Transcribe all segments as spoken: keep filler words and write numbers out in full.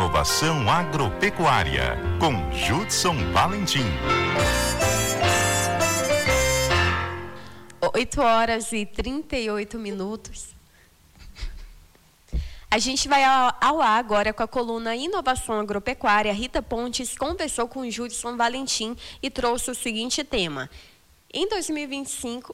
Inovação Agropecuária, com Judson Valentim. oito horas e trinta e oito minutos. A gente vai ao, ao ar agora com a coluna Inovação Agropecuária. Rita Pontes conversou com o Judson Valentim e trouxe o seguinte tema. Em dois mil e vinte e cinco...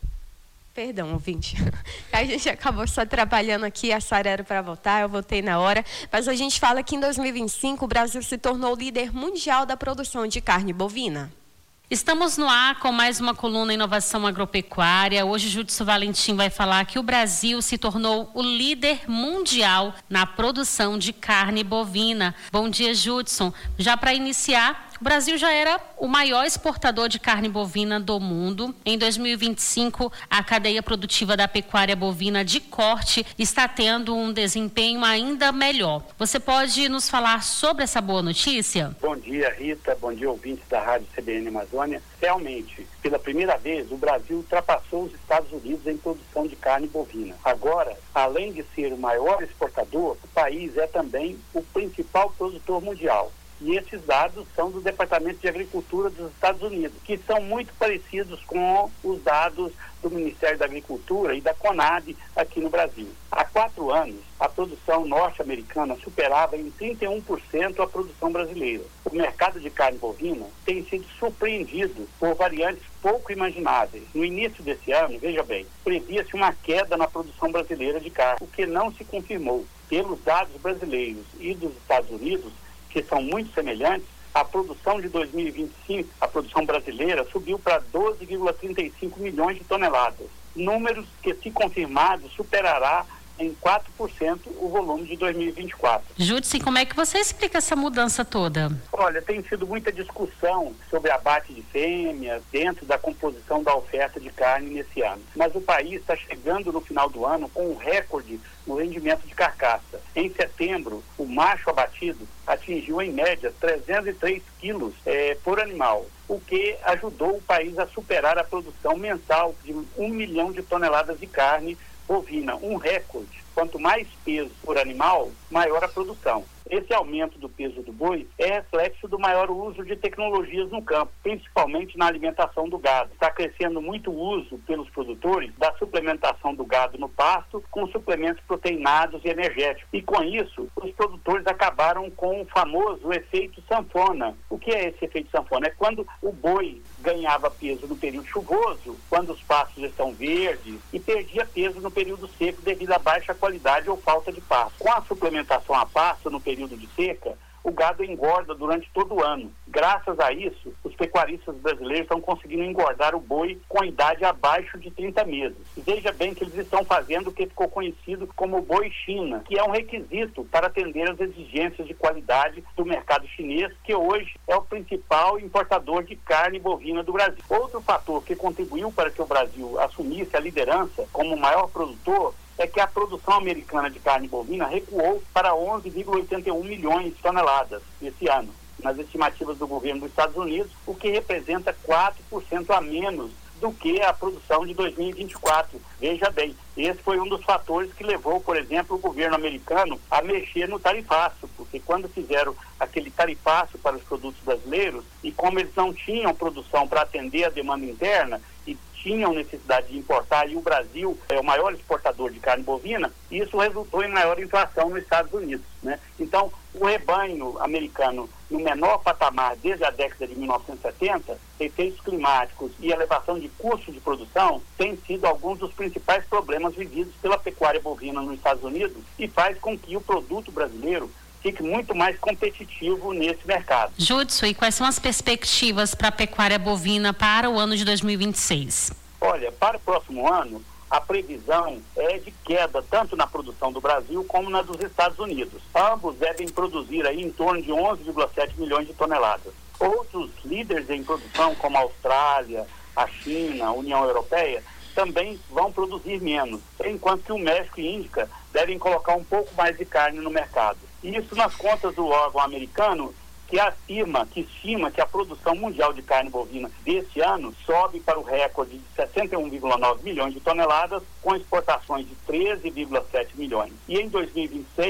Perdão, ouvinte. A gente acabou só atrapalhando aqui, a Sara era para voltar, eu voltei na hora. Mas a gente fala que em dois mil e vinte e cinco o Brasil se tornou líder mundial da produção de carne bovina. Estamos no ar com mais uma coluna Inovação Agropecuária. Hoje, Judson Valentim vai falar que o Brasil se tornou o líder mundial na produção de carne bovina. Bom dia, Judson. Já para iniciar, o Brasil já era o maior exportador de carne bovina do mundo. Em dois mil e vinte e cinco, a cadeia produtiva da pecuária bovina de corte está tendo um desempenho ainda melhor. Você pode nos falar sobre essa boa notícia? Bom dia, Rita. Bom dia, ouvintes da Rádio C B N Amazônia. Realmente, pela primeira vez, o Brasil ultrapassou os Estados Unidos em produção de carne bovina. Agora, além de ser o maior exportador, o país é também o principal produtor mundial. E esses dados são do Departamento de Agricultura dos Estados Unidos, que são muito parecidos com os dados do Ministério da Agricultura e da CONAB aqui no Brasil. Há quatro anos, a produção norte-americana superava em trinta e um por cento a produção brasileira. O mercado de carne bovina tem sido surpreendido por variantes pouco imagináveis. No início desse ano, veja bem, previa-se uma queda na produção brasileira de carne, o que não se confirmou. Pelos dados brasileiros e dos Estados Unidos, que são muito semelhantes, a produção de dois mil e vinte e cinco, a produção brasileira, subiu para doze vírgula trinta e cinco milhões de toneladas. Números que, se confirmados, superará em quatro por cento o volume de dois mil e vinte e quatro. Judson, como é que você explica essa mudança toda? Olha, tem sido muita discussão sobre abate de fêmeas dentro da composição da oferta de carne nesse ano. Mas o país está chegando no final do ano com um recorde no rendimento de carcaça. Em setembro, o macho abatido atingiu em média trezentos e três quilos eh, por animal, o que ajudou o país a superar a produção mensal de um milhão de toneladas de carne bovina, um recorde. Quanto mais peso por animal, maior a produção. Esse aumento do peso do boi é reflexo do maior uso de tecnologias no campo, principalmente na alimentação do gado. Está crescendo muito o uso pelos produtores da suplementação do gado no pasto com suplementos proteinados e energéticos. E com isso, os produtores acabaram com o famoso efeito sanfona. O que é esse efeito sanfona? É quando o boi ganhava peso no período chuvoso, quando os pastos estão verdes, e perdia peso no período seco devido à baixa qualidade ou falta de pasto. Com a suplementação a pasto no período de seca, o gado engorda durante todo o ano. Graças a isso, os pecuaristas brasileiros estão conseguindo engordar o boi com a idade abaixo de trinta meses. Veja bem que eles estão fazendo o que ficou conhecido como boi China, que é um requisito para atender às exigências de qualidade do mercado chinês, que hoje é o principal importador de carne bovina do Brasil. Outro fator que contribuiu para que o Brasil assumisse a liderança como o maior produtor é que a produção americana de carne bovina recuou para onze vírgula oitenta e um milhões de toneladas esse ano, nas estimativas do governo dos Estados Unidos, o que representa quatro por cento a menos do que a produção de dois mil e vinte e quatro. Veja bem, esse foi um dos fatores que levou, por exemplo, o governo americano a mexer no tarifaço, porque quando fizeram aquele tarifaço para os produtos brasileiros, e como eles não tinham produção para atender a demanda interna, e tinham necessidade de importar, e o Brasil é o maior exportador de carne bovina, isso resultou em maior inflação nos Estados Unidos, né? Então, o rebanho americano, no menor patamar desde a década de mil novecentos e setenta, efeitos climáticos e elevação de custos de produção têm sido alguns dos principais problemas vividos pela pecuária bovina nos Estados Unidos, e faz com que o produto brasileiro fique muito mais competitivo nesse mercado. Judson, e quais são as perspectivas para a pecuária bovina para o ano de dois mil e vinte e seis? Olha, para o próximo ano, a previsão é de queda tanto na produção do Brasil como na dos Estados Unidos. Ambos devem produzir aí em torno de onze vírgula sete milhões de toneladas. Outros líderes em produção, como a Austrália, a China, a União Europeia, também vão produzir menos, enquanto que o México e a Índia devem colocar um pouco mais de carne no mercado. Isso nas contas do órgão americano, que afirma, que estima que a produção mundial de carne bovina desse ano sobe para o recorde de sessenta e um vírgula nove milhões de toneladas, com exportações de treze vírgula sete milhões. E em dois mil e vinte e seis,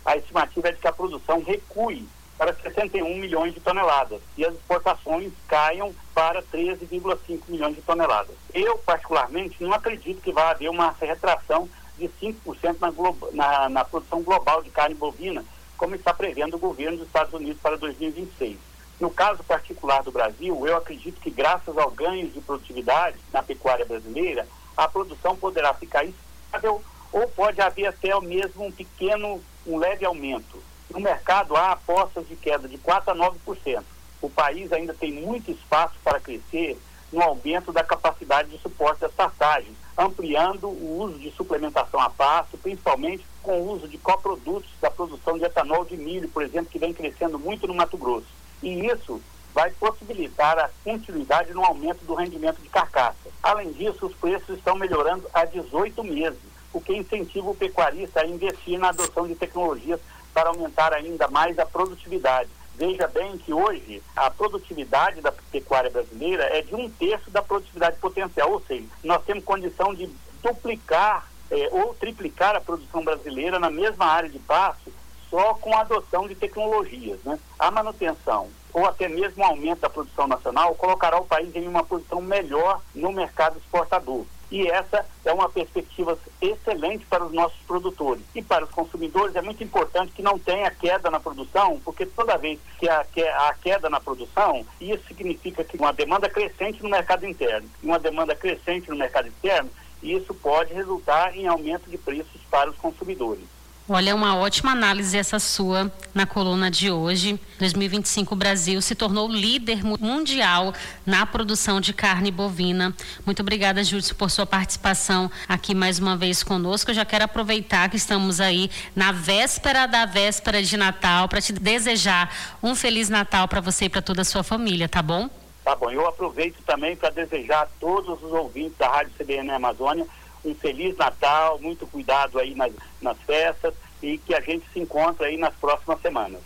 a estimativa é de que a produção recue para sessenta e um milhões de toneladas e as exportações caiam para treze vírgula cinco milhões de toneladas. Eu, particularmente, não acredito que vai haver uma retração de cinco por cento na, na, na produção global de carne bovina, como está prevendo o governo dos Estados Unidos para dois mil e vinte e seis. No caso particular do Brasil, eu acredito que graças ao ganho de produtividade na pecuária brasileira, a produção poderá ficar estável ou pode haver até mesmo um pequeno, um leve aumento. No mercado há apostas de queda de quatro a nove por cento. O país ainda tem muito espaço para crescer no aumento da capacidade de suporte das pastagens, ampliando o uso de suplementação a pasto, principalmente com o uso de coprodutos da produção de etanol de milho, por exemplo, que vem crescendo muito no Mato Grosso. E isso vai possibilitar a continuidade no aumento do rendimento de carcaça. Além disso, os preços estão melhorando há dezoito meses, o que incentiva o pecuarista a investir na adoção de tecnologias para aumentar ainda mais a produtividade. Veja bem que hoje a produtividade da pecuária brasileira é de um terço da produtividade potencial, ou seja, nós temos condição de duplicar eh, ou triplicar a produção brasileira na mesma área de pasto só com a adoção de tecnologias, né? A manutenção ou até mesmo o aumento da produção nacional colocará o país em uma posição melhor no mercado exportador. E essa é uma perspectiva excelente para os nossos produtores. E para os consumidores é muito importante que não tenha queda na produção, porque toda vez que há queda na produção, isso significa que uma demanda crescente no mercado interno e uma demanda crescente no mercado externo, e isso pode resultar em aumento de preços para os consumidores. Olha, uma ótima análise essa sua na coluna de hoje. Em dois mil e vinte e cinco, o Brasil se tornou líder mundial na produção de carne bovina. Muito obrigada, Júdice, por sua participação aqui mais uma vez conosco. Eu já quero aproveitar que estamos aí na véspera da véspera de Natal para te desejar um Feliz Natal para você e para toda a sua família, tá bom? Tá bom. Eu aproveito também para desejar a todos os ouvintes da Rádio C B N Amazônia um Feliz Natal, muito cuidado aí nas, nas festas e que a gente se encontre aí nas próximas semanas.